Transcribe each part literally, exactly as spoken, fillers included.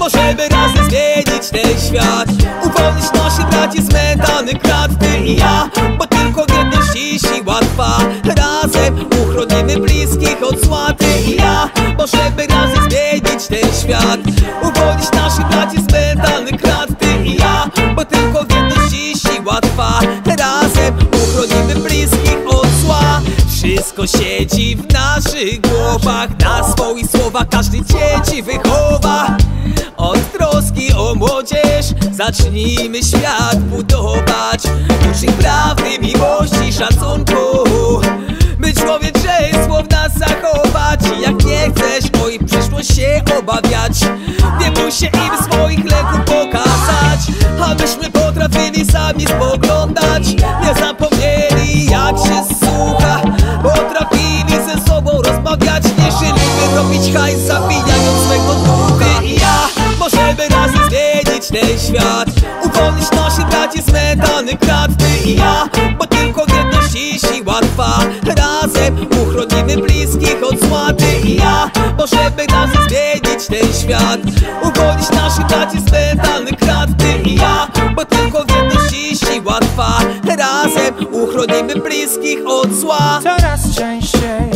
możemy razem zmienić ten świat. Uwolnić naszych braci z mentalnych krat, ty i ja, bo tylko w jedności siła trwa. Razem uchronimy bliskich od zła, ty i ja, możemy razem zmienić ten świat. Uwolnić naszych braci z mentalnych krat, ty i ja, bo tylko w jedności siła trwa. Razem uchronimy bliskich od zła. Wszystko siedzi w naszych głowach, na swoich słowach każdy dzieci wychowa. Od troski o młodzież zacznijmy świat budować. Ucz ich prawdy, miłości, szacunku, by człowieczeństwo w nas zachować. Jak nie chcesz o ich przyszłość się obawiać, nie bój się im swoich lęków pokazać. A myśmy potrafili sami spoglądać, nie zapomnieli jak się słucha. Potrafili ze sobą rozmawiać, nie żyliby robić hajs, zabijając swego ducha. I ja, możemy razem zmienić ten świat. Uwolnić naszych braci z mentalnych krat, ty i ja, bo tylko w jedności siła trwa. Razem uchronimy bliskich od zła, ty i ja, możemy razem zmienić ten świat. Uwolnić naszych braci z mentalnych krat, ty i ja, bo tylko w jedności siła trwa. Razem uchronimy bliskich od zła. Coraz częściej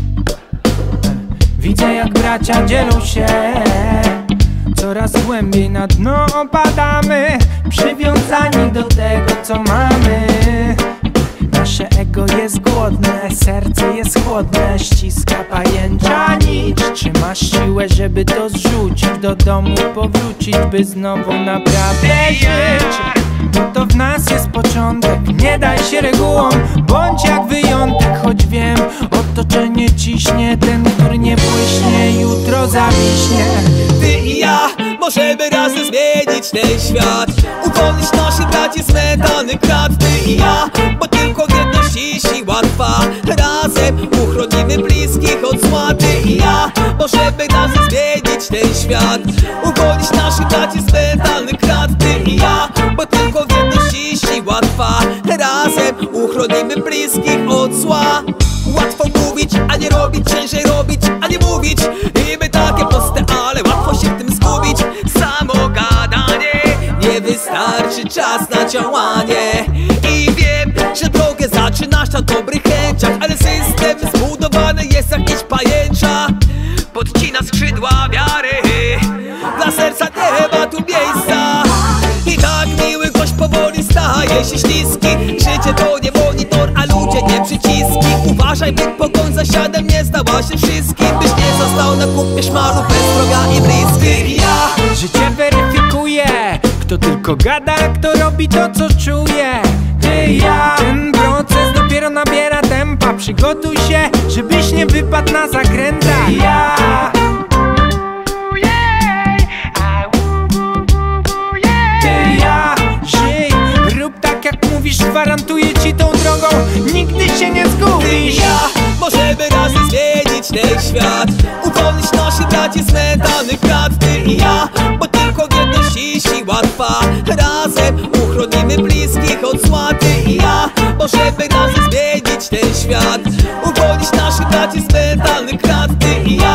widzę, jak bracia dzielą się, coraz głębiej na dno opadamy, przywiązani do tego, co mamy. Nasze ego jest głodne, serce jest chłodne, ściska pajęcza nić. Czy masz siłę, żeby to zrzucić, do domu powrócić, by znowu naprawdę żyć? Bo to w nas jest początek, nie daj się regułom, bądź jak wyjątek. Choć wiem, otoczenie ciśnie, ten, który nie błyśnie, jutro zawiśnie. Ty i ja, możemy razem zmienić ten świat. Uwolnić naszych braci z mentalnych krat, ty i ja, bo tylko w jedności siła trwa. Razem uchronimy bliskich od zła, ty i ja, możemy razem zmienić ten świat. Uwolnić naszych braci z mentalnych krat, ty i ja, bo tylko w jedności siła trwa. Razem uchronimy bliskich od zła. Łatwo mówić, a nie robić, ciężej robić, a nie mówić. Niby takie proste, ale łatwo się w tym zgubić. Samo gadanie nie wystarczy, czas na działanie. I wiem, że drogę zaczynasz na dobrych chęciach, ale system zbudowany jest jak nić pajęcza. Podcina skrzydła wiary, dla serca nie ma tu miejsca. I tak miły gość powoli staje się śliski. Życie to nie monitor, a ludzie nie przyciski. Uważaj, by pogoń za siadem nie stała się wszystkim, byś nie został na kupie szmalu bez wroga i bliskich. Ja, życie weryfikuje, kto tylko gada, kto robi to, co czuje. Ty i ja, ten proces dopiero nabiera tempa. Przygotuj się, żebyś nie wypadł na zakrętach. Ty i ja, mówisz, gwarantuję ci tą drogą, nigdy się nie zgubisz. Ty i ja, możemy razem zmienić ten świat. Uwolnić naszych braci z mentalnych krat, ty i ja, bo tylko w jedności siła trwa. Razem uchronimy bliskich od zła, ty i ja, możemy razem zmienić ten świat. Uwolnić naszych braci z mentalnych krat, ty i ja,